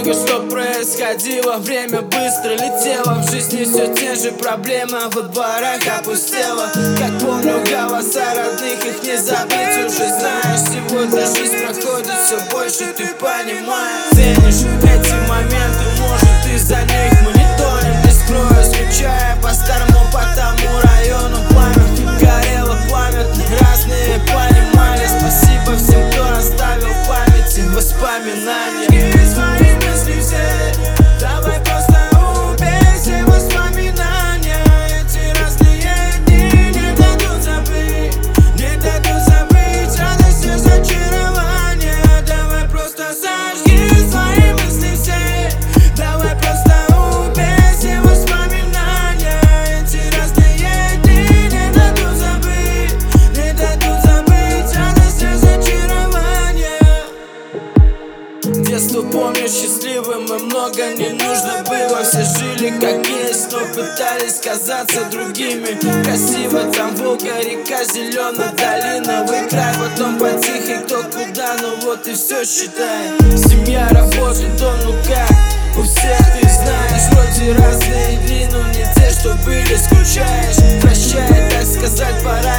много что происходило, время быстро летело. В жизни все те же проблемы, во дворах опустело. Как помню голоса родных, их не забыть уже знаешь. Сегодня жизнь проходит все больше, ты понимаешь. Ценишь эти моменты, может из-за них мониторим. Не скрою, скучая по старому, по тому району. Память горела, память разные понимали. Спасибо всем, кто оставил в памяти воспоминания. Свои мысли все, давай просто убей все воспоминания. Эти разные дни не дадут забыть, не дадут забыть радость и разочарование. Давай просто сожги свои мысли все, давай просто убей все воспоминания. Эти разные дни не дадут забыть, не дадут забыть радость и разочарование. Детство помню счастливым, и много не нужно было. Все жили как есть, но пытались казаться другими. Красиво там Волга, река, зеленая долина. В край, потом потихо, кто куда, ну вот и все считай. Семья, работа, дом, ну как, у всех ты знаешь. Вроде разные дни, но не те, что были, скучаешь. Прощай, так сказать, пора